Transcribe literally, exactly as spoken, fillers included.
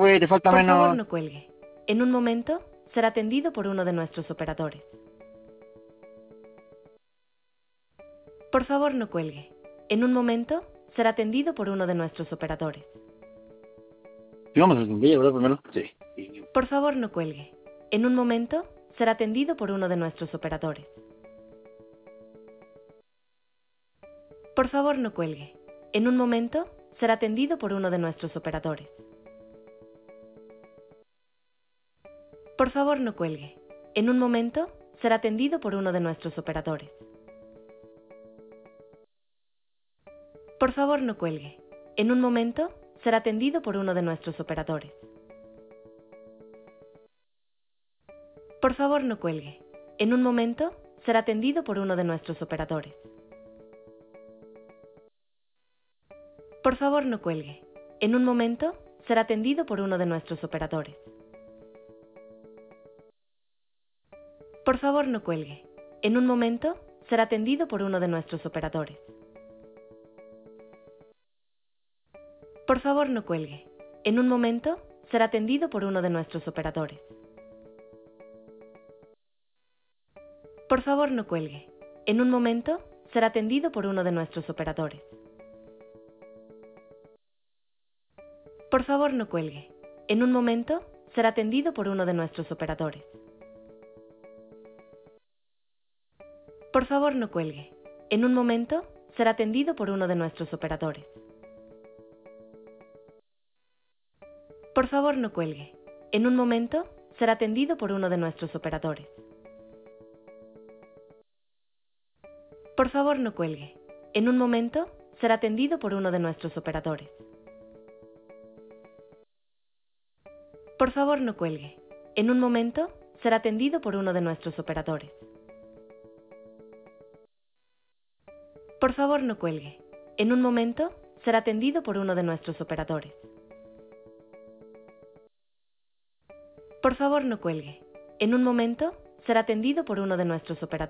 güey, te falta Por favor, menos. no cuelgue. En un momento, será atendido por uno de nuestros operadores. Por favor, no cuelgue. En un momento, será atendido por uno de nuestros operadores. Sí, vamos a cumplir, ¿verdad? Primero. Sí. Por favor, no cuelgue. En un momento, será atendido por uno de nuestros operadores. Por favor, no cuelgue. En un momento, será atendido por uno de nuestros operadores. Por favor, no cuelgue. En un momento, será atendido por uno de nuestros operadores. Por favor, no cuelgue. En un momento, será atendido por uno de nuestros operadores. Por favor, no cuelgue. En un momento, será atendido por uno de nuestros operadores. Por favor, no cuelgue. En un momento, será atendido por uno de nuestros operadores. Por favor, no cuelgue. En un momento, será atendido por uno de nuestros operadores. Por favor, no cuelgue. En un momento, será atendido por uno de nuestros operadores. Por favor, no cuelgue. En un momento, será atendido por uno de nuestros operadores. Por favor, no cuelgue. En un momento, será atendido por uno de nuestros operadores. Por favor, no cuelgue. En un momento, será atendido por uno de nuestros operadores. Por favor, no cuelgue. En un momento, será atendido por uno de nuestros operadores. Por favor, no cuelgue. En un momento, será atendido por uno de nuestros operadores. Por favor, no cuelgue. En un momento, será atendido por uno de nuestros operadores. Por favor, no cuelgue. En un momento, será atendido por uno de nuestros operadores. Por favor, no cuelgue. En un momento, será atendido por uno de nuestros operadores.